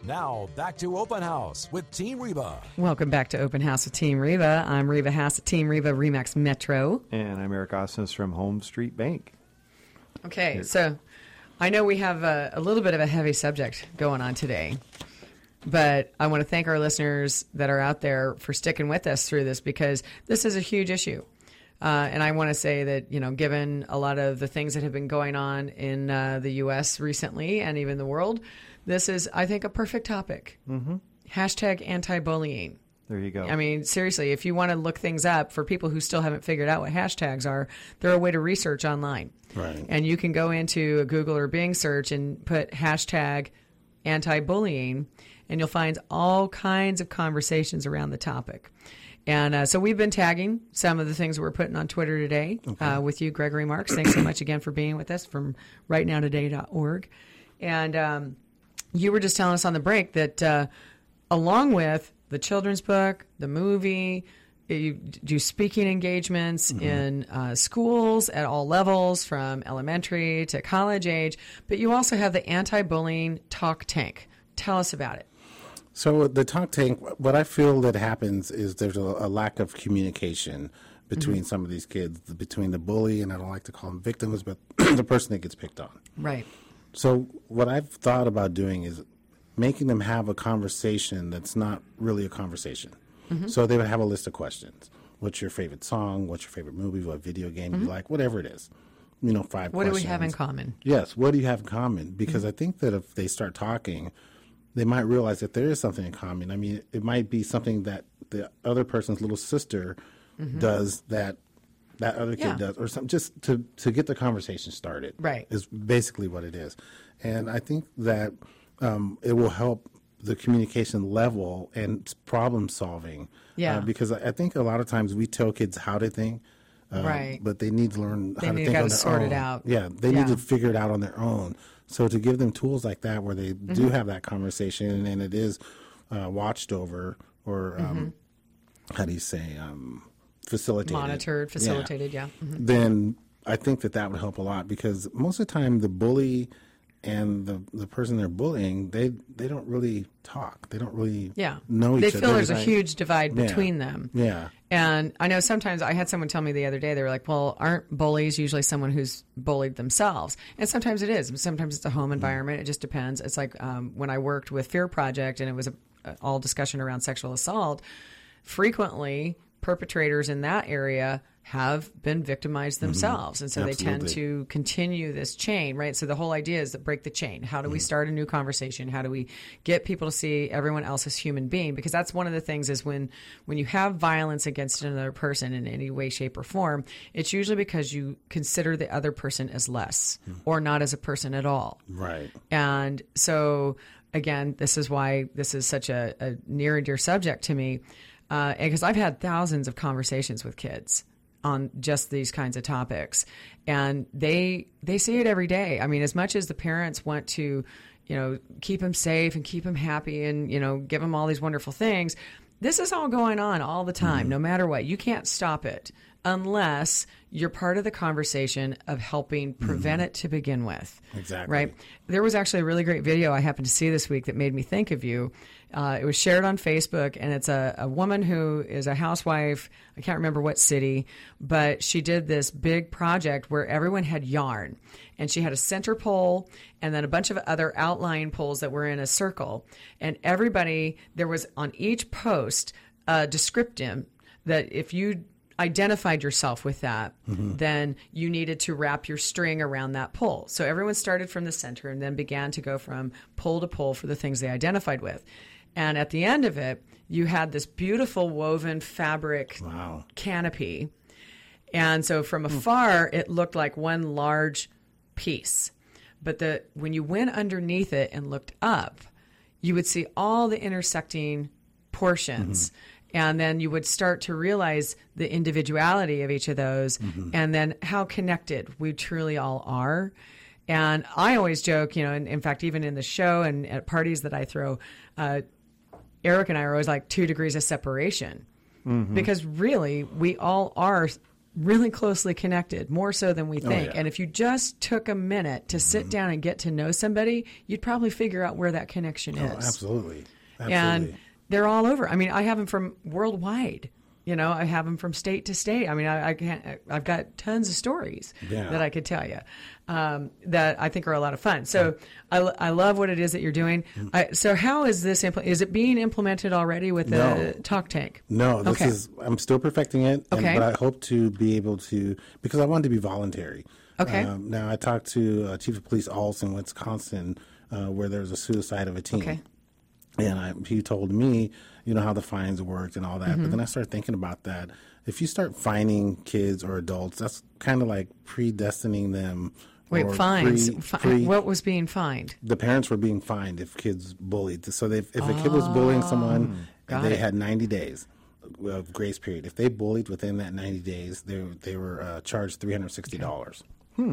Now, back to Open House with Team Reba. Welcome back to Open House with Team Reba. I'm Reba Haas at Team Reba Remax Metro. And I'm Eric Osnes from Home Street Bank. Okay, so I know we have a little bit of a heavy subject going on today, but I want to thank our listeners that are out there for sticking with us through this, because this is a huge issue. And I want to say that, given a lot of the things that have been going on in the U.S. recently and even the world, this is, I think, a perfect topic. Mm-hmm. Hashtag anti-bullying. There you go. I mean, seriously, if you want to look things up, for people who still haven't figured out what hashtags are, they're a way to research online. Right. And you can go into a Google or Bing search and put hashtag anti-bullying, and you'll find all kinds of conversations around the topic. And so we've been tagging some of the things we're putting on Twitter today with you, Gregory Marks. Thanks so much again for being with us from rightnowtoday.org. And you were just telling us on the break that along with the children's book, the movie, you do speaking engagements in schools at all levels, from elementary to college age, but you also have the anti-bullying talk tank. Tell us about it. So the talk tank, what I feel that happens is there's a lack of communication between some of these kids, between the bully, and I don't like to call them victims, but the person that gets picked on. Right. So what I've thought about doing is making them have a conversation that's not really a conversation. So they would have a list of questions. What's your favorite song? What's your favorite movie? What video game you like? Whatever it is. 5 questions. What do we have in common? Yes, what do you have in common? Because I think that if they start talking, they might realize that there is something in common. I mean, it might be something that the other person's little sister does that other kid does, or something, just to get the conversation started. Right. Is basically what it is. And I think that it will help the communication level and problem solving. Yeah. Because I think a lot of times we tell kids how to think, right. but they need to learn how to think on their own. Sort it out. Yeah, they need to figure it out on their own. So to give them tools like that where they do have that conversation and it is watched over, or how do you say, facilitated. Monitored, facilitated, Then I think that would help a lot, because most of the time the bully and the person they're bullying, they don't really talk. They don't really know each other. They feel there's a huge divide between them. Yeah. And I know sometimes, I had someone tell me the other day, they were like, well, aren't bullies usually someone who's bullied themselves? And sometimes it is. Sometimes it's a home environment. It just depends. It's like when I worked with Fear Project and it was all discussion around sexual assault, frequently perpetrators in that area have been victimized themselves. And so they tend to continue this chain, right? So the whole idea is to break the chain. How do we start a new conversation? How do we get people to see everyone else as human being? Because that's one of the things is when you have violence against another person in any way, shape, or form, it's usually because you consider the other person as less or not as a person at all. Right. And so, again, this is why this is such a near and dear subject to me, because I've had thousands of conversations with kids on just these kinds of topics, and they see it every day. I mean, as much as the parents want to, keep them safe and keep them happy and, give them all these wonderful things, this is all going on all the time, no matter what. You can't stop it unless you're part of the conversation of helping prevent it to begin with. Exactly. Right? There was actually a really great video I happened to see this week that made me think of you. It was shared on Facebook, and it's a woman who is a housewife. I can't remember what city, but she did this big project where everyone had yarn, and she had a center pole and then a bunch of other outlying poles that were in a circle. And everybody, there was on each post a descriptive that if you identified yourself with that, then you needed to wrap your string around that pole. So everyone started from the center and then began to go from pole to pole for the things they identified with. And at the end of it, you had this beautiful woven fabric canopy. And so from afar, it looked like one large piece. But when you went underneath it and looked up, you would see all the intersecting portions. And then you would start to realize the individuality of each of those and then how connected we truly all are. And I always joke, and in fact, even in the show and at parties that I throw, Eric and I are always like 2 degrees of separation because really we all are really closely connected, more so than we think. yeah. And if you just took a minute to sit down and get to know somebody, you'd probably figure out where that connection is. Absolutely. And they're all over. I mean, I have them from worldwide. You know, I have them from state to state. I mean, I've got tons of stories that I could tell you that I think are a lot of fun. So I love what it is that you're doing. So how is this, is it being implemented already with the Talk Tank? No, I'm still perfecting it, but I hope to be able to, because I want it to be voluntary. Okay. Now, I talked to Chief of Police Alls in Wisconsin, where there was a suicide of a teen. Okay. And he told me, you know, how the fines worked and all that. But then I started thinking about that. If you start fining kids or adults, that's kind of like predestining them. Wait, fines? What was being fined? The parents were being fined if kids bullied. So if a kid was bullying someone, they had 90 days of grace period. If they bullied within that 90 days, they were charged $360.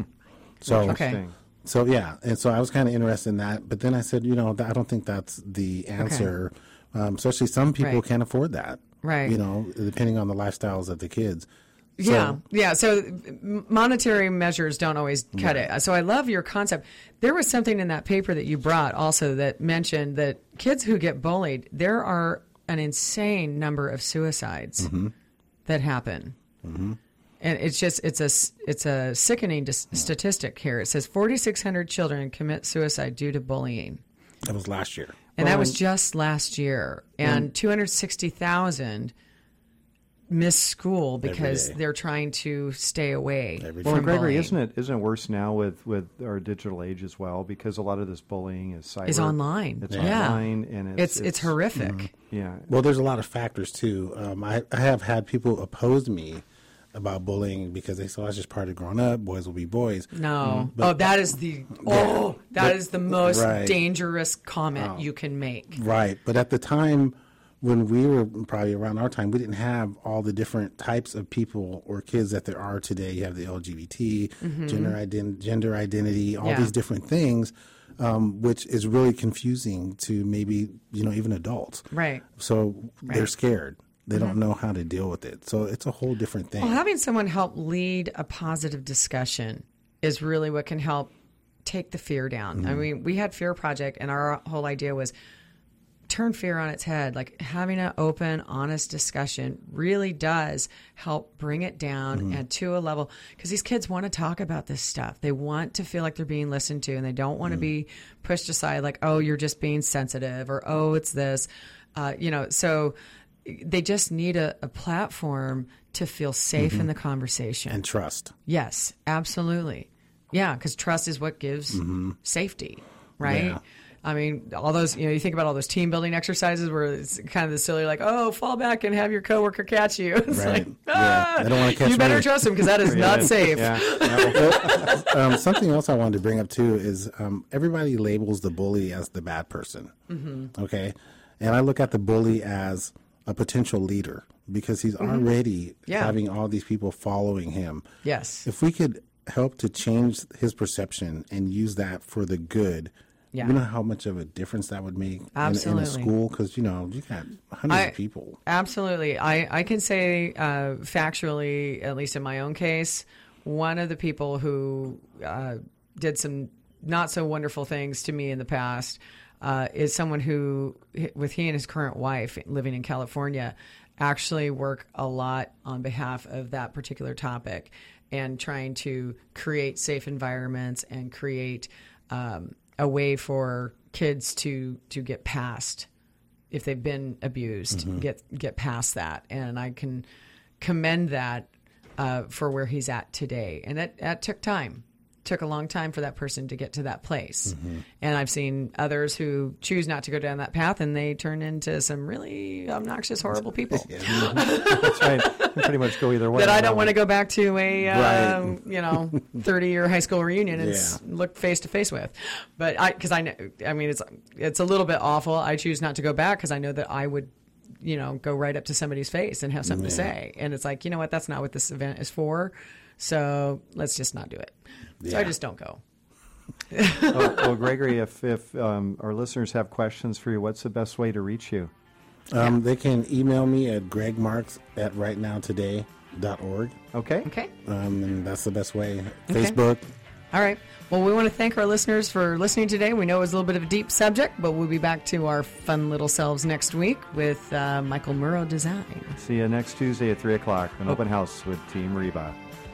So Interesting. So, yeah, and so I was kind of interested in that. But then I said, you know, I don't think that's the answer. Especially some people can't afford that. Right. You know, depending on the lifestyles of the kids. So, yeah. So monetary measures don't always cut it. So I love your concept. There was something in that paper that you brought also that mentioned that kids who get bullied, there are an insane number of suicides that happen. And it's just it's a sickening statistic here. It says 4,600 children commit suicide due to bullying. That was last year. And that was just last year. And 260,000 miss school because they're trying to stay away from Gregory, bullying. isn't it worse now with our digital age as well? Because a lot of this bullying is cyber. Is online. It's online, and it's horrific. Yeah. Well, there's a lot of factors too. I have had people oppose me about bullying because they say, "Oh, it's just part of growing up. Boys will be boys." No. That is the most dangerous comment you can make. Right. But at the time when we were probably around our time, we didn't have all the different types of people or kids that there are today. You have the LGBT, gender identity, all these different things, which is really confusing to maybe, you know, even adults. Right. So they're scared. They don't know how to deal with it. So it's a whole different thing. Well, having someone help lead a positive discussion is really what can help take the fear down. I mean, we had Fear Project, and our whole idea was turn fear on its head. Like having an open, honest discussion really does help bring it down and to a level, because these kids want to talk about this stuff. They want to feel like they're being listened to, and they don't want to be pushed aside like, oh, you're just being sensitive, or oh, it's this, you know, so they just need a platform to feel safe in the conversation. And trust. Yes, absolutely. Yeah, because trust is what gives safety, right? Yeah. I mean, all those, you know, you think about all those team building exercises where it's kind of the silly, like, oh, fall back and have your coworker catch you. It's like, I don't want to catch you better me. trust him because that is not safe. Yeah. Something else I wanted to bring up too is everybody labels the bully as the bad person. Okay. And I look at the bully as a potential leader because he's already having all these people following him. Yes. If we could help to change his perception and use that for the good, you know how much of a difference that would make in a school? Because, you know, you got hundreds of people. Absolutely. I can say factually, at least in my own case, one of the people who did some not so wonderful things to me in the past is someone who, with he and his current wife living in California, actually work a lot on behalf of that particular topic and trying to create safe environments and create a way for kids to get past, if they've been abused, get past that. And I can commend that for where he's at today. And that took time. Took a long time for that person to get to that place. And I've seen others who choose not to go down that path, and they turn into some really obnoxious, horrible people. That's right. You pretty much go either way. That I don't want to go back to a 30-year high school reunion and look face to face with. But because I mean, it's a little bit awful. I choose not to go back because I know that I would, you know, go right up to somebody's face and have something to say. And it's like, you know what? That's not what this event is for. So let's just not do it. So I just don't go. well, Gregory, if our listeners have questions for you, what's the best way to reach you? They can email me at gregmarks@rightnowtoday remaxmetro.org. Okay. Okay. And that's the best way. Okay. Facebook. All right. Well, we want to thank our listeners for listening today. We know it was a little bit of a deep subject, but we'll be back to our fun little selves next week with Michael Murrow Design. See you next Tuesday at 3 o'clock, an open house with Team Reba.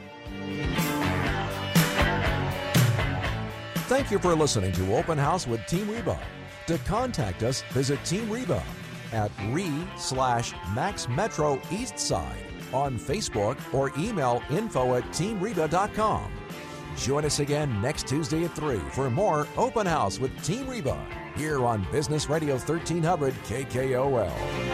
Thank you for listening to Open House with Team Reba. To contact us, visit Team Reba at re/Max Metro East Side on Facebook or email info@teamreba.com. Join us again next Tuesday at 3 for more Open House with Team Reba here on Business Radio 1300 KKOL.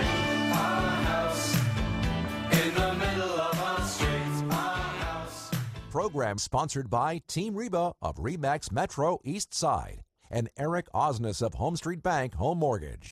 Program sponsored by Team Reba of RE/MAX Metro East Side and Eric Osnes of Home Street Bank Home Mortgage.